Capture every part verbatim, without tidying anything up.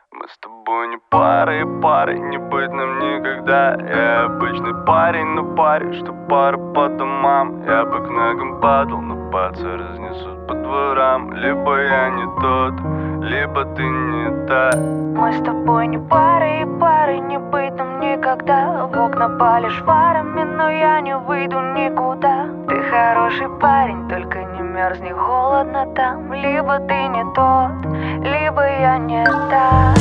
Мы с тобой не пара, и парой не быть нам никогда. Я обычный парень, но парень, что пара по домам. Я бы к ногам падал, но пальцы разнесут по дворам. Либо я не тот, либо ты не та. Мы с тобой не пара, и парой не быть нам никогда. В окна палишь фарами, но я не выйду никуда. Ты хороший парень, только не мерзни, холодно там. Либо ты не тот, либо я не та.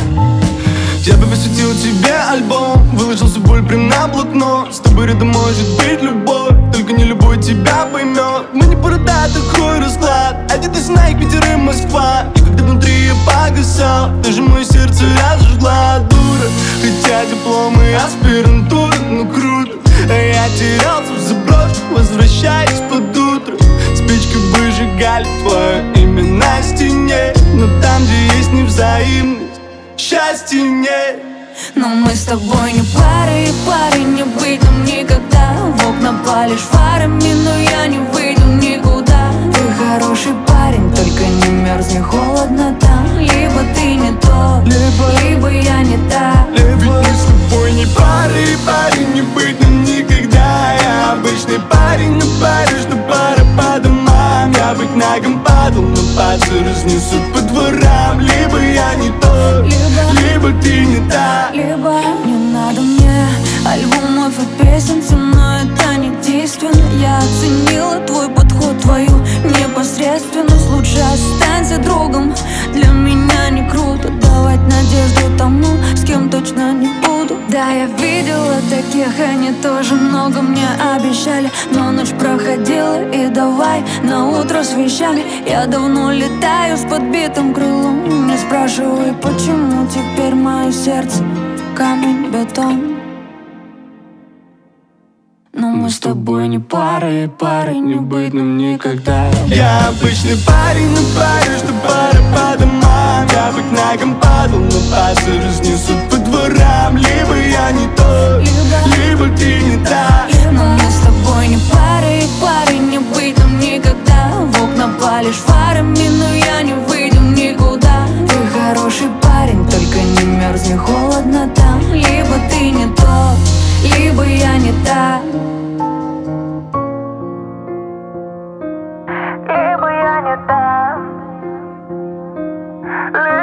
Я бы посвятил тебе альбом, выложил всю боль прям на блокнот. С тобой рядом может быть любовь, только не любой тебя поймет. Мы не порода, такой расклад. Один из Найк, Питер и Москва. И когда внутри я погасал, даже мое сердце разожгла дура. Хотя дипломы и аспирантура, ну круто. А я терялся в заброшке, возвращаясь под утро. Спичкой выжигали твое имя на стене. Но там, где есть невзаимность, счастья нет. Но мы с тобой не пара, и парой не быть нам никогда. В окна палишь фарами, но я не выйду никуда. Ты хороший парень, только не мерзни, холодно там. Либо ты не тот, либо, либо я не та. Ведь мы с тобой не пара, и парень не быть нам никогда. Я обычный парень, но парень, что пара по домам. Я бы к ногам падал, но пальцы разнесут по дворам. Либо я не тот, Либо, либо ты не та. либо не надо мне альбомов и песен, со мной это не действенно. Я оценила твой подход, твою непосредственность. Лучше останься другом, для меня не круто давать надежду тому, с кем точно не буду. Да, я видела таких, они тоже много мне обещали. Но ночь проходила, и давай на утро с вещами. Я давно летаю с подбитым крылом. Не спрашивай, почему теперь мое сердце камень, бетон. Но мы с тобой не пара, и парой не быть нам никогда. Я обычный парень, но парень, что пара по домам. Я бы к ногам падал, но пальцы разнесут по дворам. Либо я не тот, Либо, либо ты не та. но мы с тобой не пара, и парой не быть нам никогда. В окна палишь фарами, но я не выйду никуда. Ты хороший парень, только не мерзни, холодно там. Либо ты не тот, либо я не та. Либо я не та.